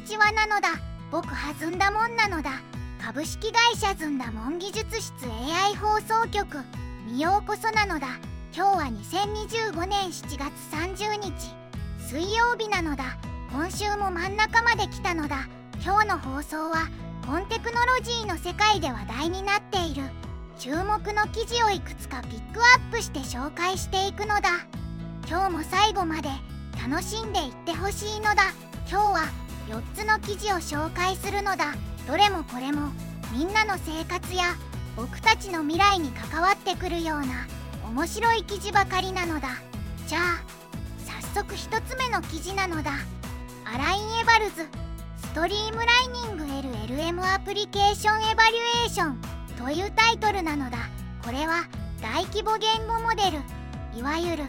にちはなのだ。僕はずんだもんなのだ。株式会社ずんだもん技術室 AI 放送局にようこそなのだ。今日は2025年7月30日水曜日なのだ。今週も真ん中まで来たのだ。今日の放送はコンテクノロジーの世界で話題になっている注目の記事をいくつかピックアップして紹介していくのだ。今日も最後まで楽しんでいってほしいのだ。今日は4つの記事を紹介するのだ。どれもこれもみんなの生活や僕たちの未来に関わってくるような面白い記事ばかりなのだ。じゃあ早速1つ目の記事なのだ。アライン・エバルズストリームライニング LLM アプリケーションエバリュエーションというタイトルなのだ。これは大規模言語モデルいわゆる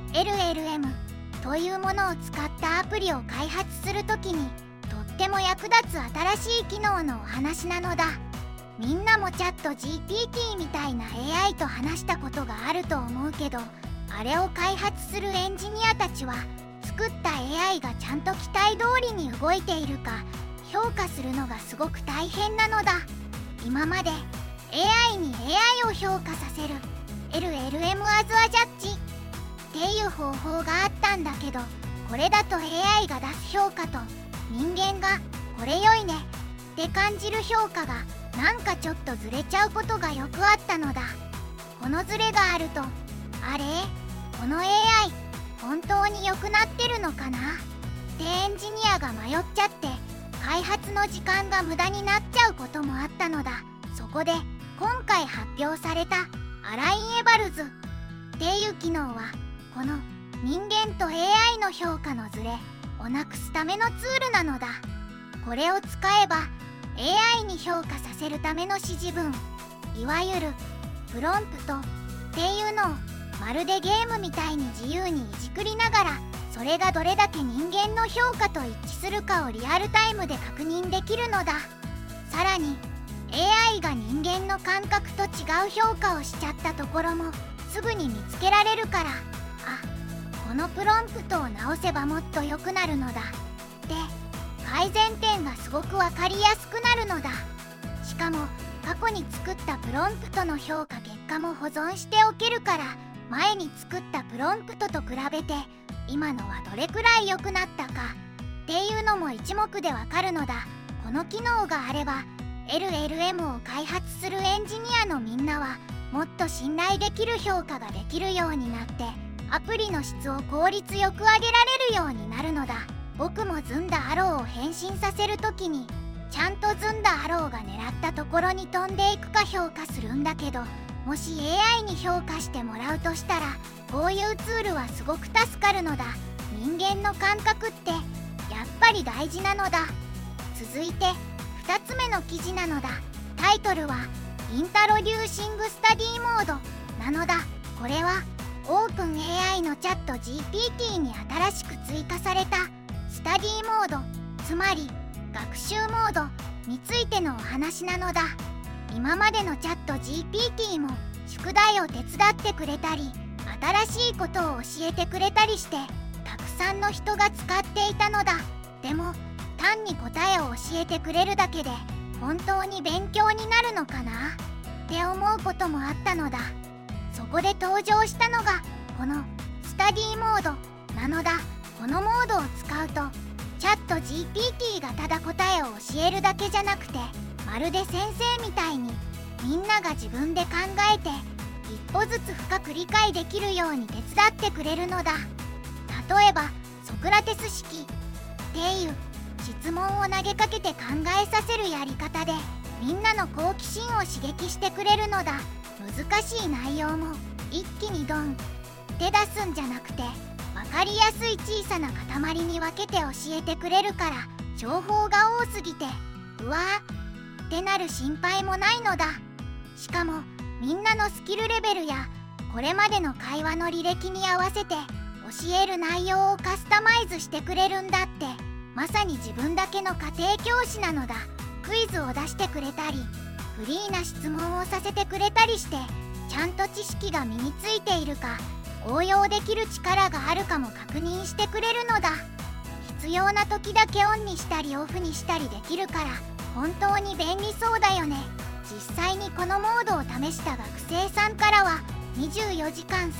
LLM というものを使ったアプリを開発するときにとっても役立つ新しい機能のお話なのだ。みんなもチャット GPT みたいな AI と話したことがあると思うけど、あれを開発するエンジニアたちは作った AI がちゃんと期待通りに動いているか評価するのがすごく大変なのだ。今まで AI に AI を評価させる LLM as a judge っていう方法があったんだけど、これだと AI が出す評価と人間がこれ良いねって感じる評価がなんかちょっとずれちゃうことがよくあったのだ。このずれがあると、あれこの AI 本当に良くなってるのかなってエンジニアが迷っちゃって開発の時間が無駄になっちゃうこともあったのだ。そこで今回発表されたアライン・エバルズっていう機能はこの人間と AI の評価のずれをなくすためのツールなのだ。これを使えば AI に評価させるための指示文いわゆるプロンプトっていうのをまるでゲームみたいに自由にいじくりながらそれがどれだけ人間の評価と一致するかをリアルタイムで確認できるのだ。さらに AI が人間の感覚と違う評価をしちゃったところもすぐに見つけられるから、このプロンプトを直せばもっと良くなるのだって改善点がすごく分かりやすくなるのだ。しかも過去に作ったプロンプトの評価結果も保存しておけるから前に作ったプロンプトと比べて今のはどれくらい良くなったかっていうのも一目でわかるのだ。この機能があれば LLM を開発するエンジニアのみんなはもっと信頼できる評価ができるようになってアプリの質を効率よく上げられるようになるのだ。僕もずんだアローを変身させるときにちゃんとずんだアローが狙ったところに飛んでいくか評価するんだけど、もし AI に評価してもらうとしたらこういうツールはすごく助かるのだ。人間の感覚ってやっぱり大事なのだ。続いて2つ目の記事なのだ。タイトルはインタロデューシングスタディモードなのだ。これはオープン AI のチャット GPT に新しく追加されたスタディモード、つまり学習モードについてのお話なのだ。今までのチャット GPT も宿題を手伝ってくれたり新しいことを教えてくれたりしてたくさんの人が使っていたのだ。でも単に答えを教えてくれるだけで本当に勉強になるのかなって思うこともあったのだ。そこで登場したのがこのスタディモードなのだ。このモードを使うとチャット GPT がただ答えを教えるだけじゃなくてまるで先生みたいにみんなが自分で考えて一歩ずつ深く理解できるように手伝ってくれるのだ。例えばソクラテス式っていう質問を投げかけて考えさせるやり方でみんなの好奇心を刺激してくれるのだ。難しい内容も一気にドンって出すんじゃなくて分かりやすい小さな塊に分けて教えてくれるから情報が多すぎてうわーってなる心配もないのだ。しかもみんなのスキルレベルやこれまでの会話の履歴に合わせて教える内容をカスタマイズしてくれるんだって。まさに自分だけの家庭教師なのだ。クイズを出してくれたりフリーな質問をさせてくれたりしてちゃんと知識が身についているか応用できる力があるかも確認してくれるのだ。 必要な時だけオンにしたりオフにしたりできるから本当に便利そうだよね。実際にこのモードを試した学生さんからは24時間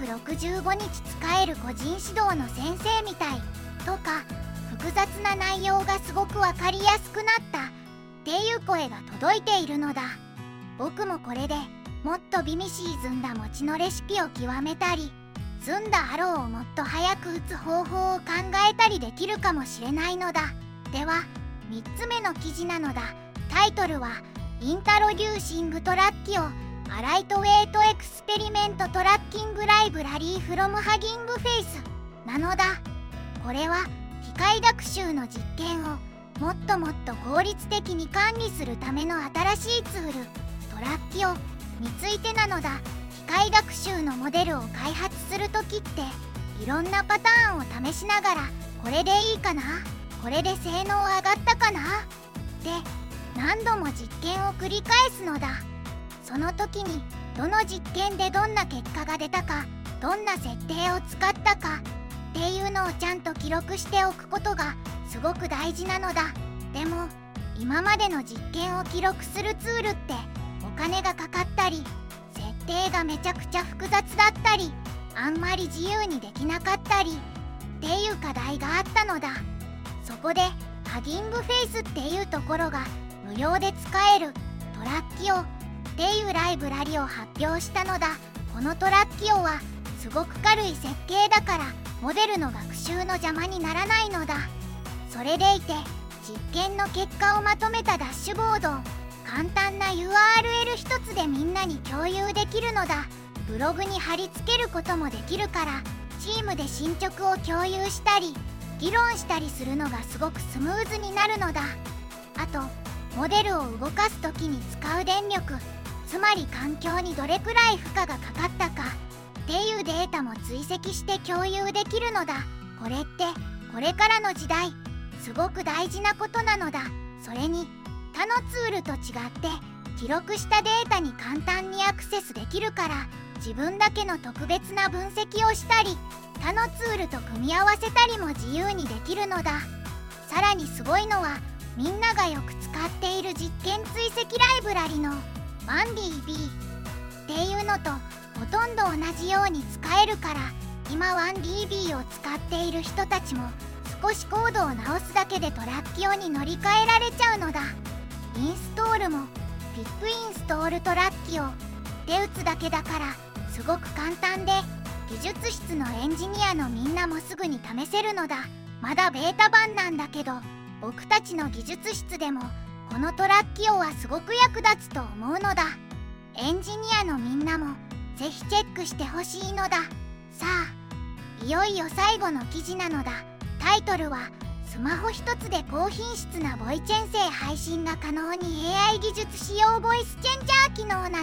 365日使える個人指導の先生みたいとか、複雑な内容がすごくわかりやすくなったっていう声が届いているのだ。僕もこれでもっと美味しいずんだ餅のレシピを極めたり、ずんだハローをもっと早く打つ方法を考えたりできるかもしれないのだ。では3つ目の記事なのだ。タイトルはインタロデューシングトラッキオアライトウェイトエクスペリメントトラッキングライブラリーフロムハギングフェイスなのだ。これは機械学習の実験をもっともっと効率的に管理するための新しいツールトラッキオについてなのだ。機械学習のモデルを開発するときっていろんなパターンを試しながら、これでいいかな、これで性能上がったかなって何度も実験を繰り返すのだ。その時にどの実験でどんな結果が出たか、どんな設定を使ったかっていうのをちゃんと記録しておくことがすごく大事なのだ。でも今までの実験を記録するツールってお金がかかったり、設定がめちゃくちゃ複雑だったり、あんまり自由にできなかったりっていう課題があったのだ。そこでハギングフェイスっていうところが無料で使えるトラッキオっていうライブラリを発表したのだ。このトラッキオはすごく軽い設計だからモデルの学習の邪魔にならないのだ。それでいて実験の結果をまとめたダッシュボードを簡単な URL 一つでみんなに共有できるのだ。ブログに貼り付けることもできるから、チームで進捗を共有したり議論したりするのがすごくスムーズになるのだ。あとモデルを動かす時に使う電力、つまり環境にどれくらい負荷がかかったかっていうデータも追跡して共有できるのだ。これってこれからの時代すごく大事なことなのだ。それに他のツールと違って記録したデータに簡単にアクセスできるから、自分だけの特別な分析をしたり他のツールと組み合わせたりも自由にできるのだ。さらにすごいのはみんながよく使っている実験追跡ライブラリの 1DB っていうのとほとんど同じように使えるから、今 1DB を使っている人たちも少しコードを直すだけでトラッキオに乗り換えられちゃうのだ。インストールもピップインストールトラッキオで打つだけだからすごく簡単で、技術室のエンジニアのみんなもすぐに試せるのだ。まだベータ版なんだけど僕たちの技術室でもこのトラッキオはすごく役立つと思うのだ。エンジニアのみんなもぜひチェックしてほしいのだ。さあいよいよ最後の記事なのだ。タイトルはスマホ一つで高品質なボイチェン声配信が可能に AI 技術使用ボイスチェンジャー機能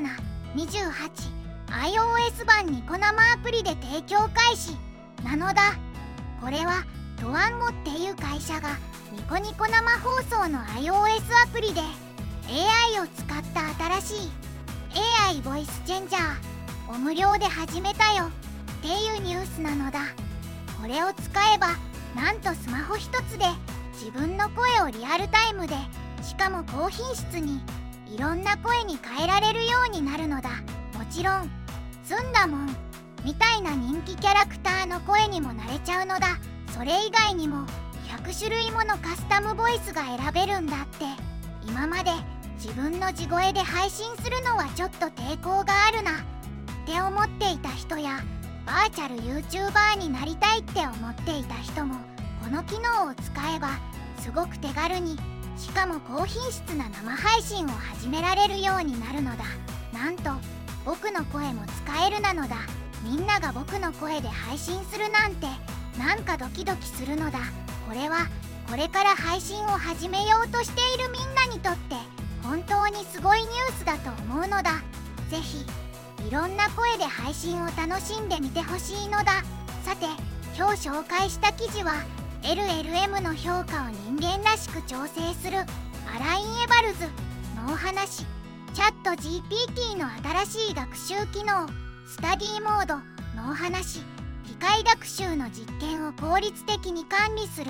728iOS 版ニコ生アプリで提供開始なのだ。これはトワンモっていう会社がニコニコ生放送の iOS アプリで AI を使った新しい AI ボイスチェンジャーを無料で始めたよっていうニュースなのだ。これを使えばなんとスマホ一つで自分の声をリアルタイムで、しかも高品質にいろんな声に変えられるようになるのだ。もちろんずんだもんみたいな人気キャラクターの声にもなれちゃうのだ。それ以外にも100種類ものカスタムボイスが選べるんだって。今まで自分の地声で配信するのはちょっと抵抗があるなって思っていた人や、バーチャル YouTuber になりたいって思っていた人もこの機能を使えばすごく手軽に、しかも高品質な生配信を始められるようになるのだ。なんと僕の声も使えるなのだ。みんなが僕の声で配信するなんてなんかドキドキするのだ。これはこれから配信を始めようとしているみんなにとって本当にすごいニュースだと思うのだ。ぜひいろんな声で配信を楽しんでみてほしいのだ。さて今日紹介した記事は LLM の評価を人間らしく調整するアライン・エバルズのお話、チャット GPT の新しい学習機能スタディモードのお話、機械学習の実験を効率的に管理する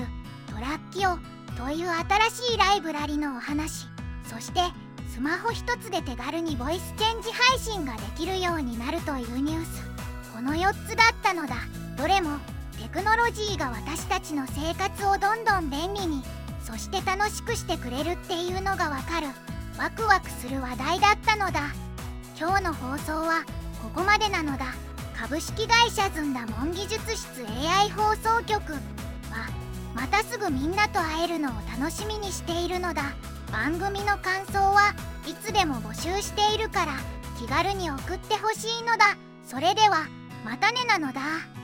トラッキオという新しいライブラリのお話、そしてスマホ一つで手軽にボイスチェンジ配信ができるようになるというニュース、この4つだったのだ。どれもテクノロジーが私たちの生活をどんどん便利に、そして楽しくしてくれるっていうのがわかる、ワクワクする話題だったのだ。今日の放送はここまでなのだ。株式会社ずんだもん技術室 AI 放送局はまたすぐみんなと会えるのを楽しみにしているのだ。番組の感想はいつでも募集しているから気軽に送ってほしいのだ。それではまたねなのだ。